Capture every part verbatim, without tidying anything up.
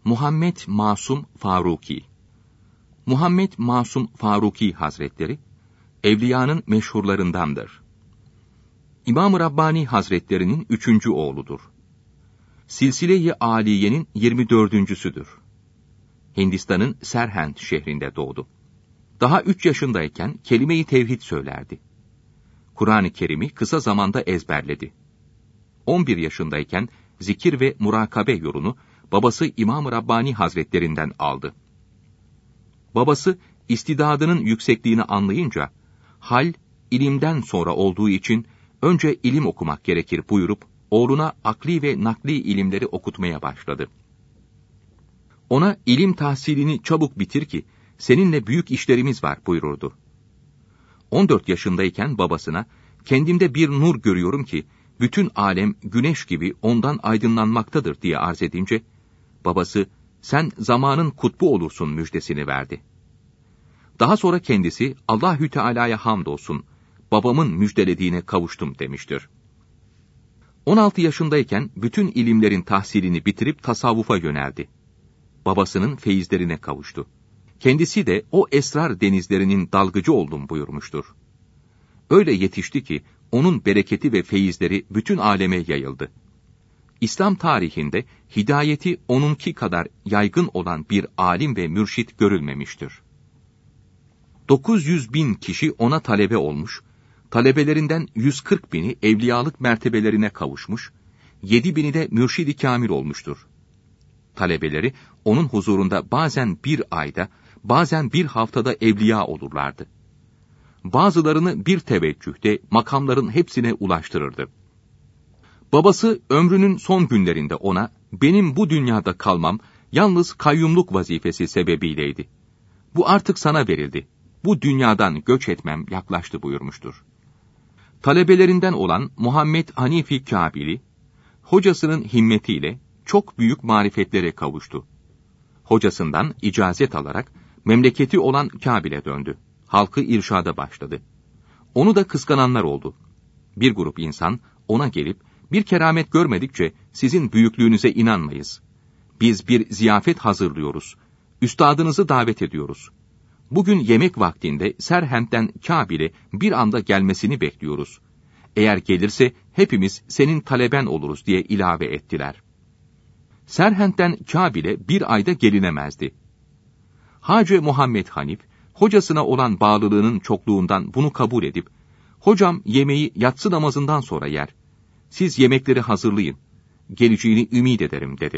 Muhammed Masum Faruki. Muhammed Masum Faruki Hazretleri, evliyanın meşhurlarındandır. İmam-ı Rabbani Hazretlerinin üçüncü oğludur. Silsile-i Aliye'nin yirmi dördüncüsüdür. Hindistan'ın Serhent şehrinde doğdu. Daha üç yaşındayken kelime-i tevhid söylerdi. Kur'an-ı Kerim'i kısa zamanda ezberledi. on bir yaşındayken zikir ve murakabe yolunu babası İmam-ı Rabbani Hazretlerinden aldı. Babası istidadının yüksekliğini anlayınca, hal ilimden sonra olduğu için önce ilim okumak gerekir buyurup oğluna akli ve nakli ilimleri okutmaya başladı. Ona ilim tahsilini çabuk bitir ki seninle büyük işlerimiz var buyururdu. on dört yaşındayken babasına, kendimde bir nur görüyorum ki bütün alem güneş gibi ondan aydınlanmaktadır diye arz edince, babası sen zamanın kutbu olursun müjdesini verdi. Daha sonra kendisi Allahü Teala'ya hamdolsun, babamın müjdelediğine kavuştum demiştir. on altı yaşındayken bütün ilimlerin tahsilini bitirip tasavvufa yöneldi. Babasının feyizlerine kavuştu. Kendisi de o esrar denizlerinin dalgıcı oldum buyurmuştur. Öyle yetişti ki onun bereketi ve feyizleri bütün aleme yayıldı. İslam tarihinde hidayeti onunki kadar yaygın olan bir alim ve mürşit görülmemiştir. dokuz yüz bin kişi ona talebe olmuş, talebelerinden yüz kırk bini evliyalık mertebelerine kavuşmuş, yedi bini de mürşid-i kamil olmuştur. Talebeleri onun huzurunda bazen bir ayda, bazen bir haftada evliya olurlardı. Bazılarını bir teveccühte makamların hepsine ulaştırırdı. Babası ömrünün son günlerinde ona, benim bu dünyada kalmam yalnız kayyumluk vazifesi sebebiyleydi. Bu artık sana verildi. Bu dünyadan göç etmem yaklaştı buyurmuştur. Talebelerinden olan Muhammed Hanifi Kâbili, hocasının himmetiyle çok büyük marifetlere kavuştu. Hocasından icazet alarak memleketi olan Kabil'e döndü. Halkı irşada başladı. Onu da kıskananlar oldu. Bir grup insan ona gelip, bir keramet görmedikçe sizin büyüklüğünüze inanmayız. Biz bir ziyafet hazırlıyoruz. Üstadınızı davet ediyoruz. Bugün yemek vaktinde Serhent'ten Kabil'e bir anda gelmesini bekliyoruz. Eğer gelirse hepimiz senin taleben oluruz diye ilave ettiler. Serhent'ten Kabil'e bir ayda gelinemezdi. Hacı Muhammed Hanif, hocasına olan bağlılığının çokluğundan bunu kabul edip, hocam yemeği yatsı namazından sonra yer. Siz yemekleri hazırlayın. Geleceğini ümit ederim dedi.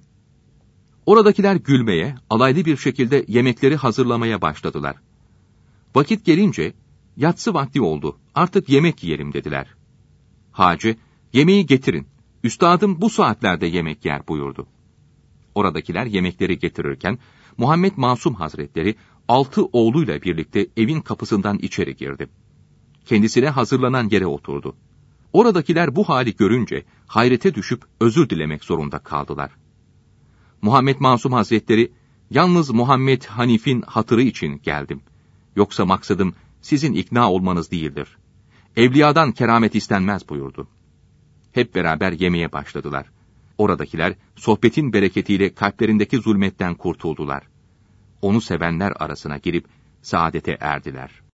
Oradakiler gülmeye, alaylı bir şekilde yemekleri hazırlamaya başladılar. Vakit gelince, yatsı vakti oldu, artık yemek yiyelim dediler. Hacı, yemeği getirin, üstadım bu saatlerde yemek yer buyurdu. Oradakiler yemekleri getirirken, Muhammed Masum Hazretleri, altı oğluyla birlikte evin kapısından içeri girdi. Kendisine hazırlanan yere oturdu. Oradakiler bu hali görünce, hayrete düşüp özür dilemek zorunda kaldılar. Muhammed Masum Hazretleri, yalnız Muhammed Hanif'in hatırı için geldim. Yoksa maksadım sizin ikna olmanız değildir. Evliyadan keramet istenmez buyurdu. Hep beraber yemeye başladılar. Oradakiler sohbetin bereketiyle kalplerindeki zulmetten kurtuldular. Onu sevenler arasına girip saadete erdiler.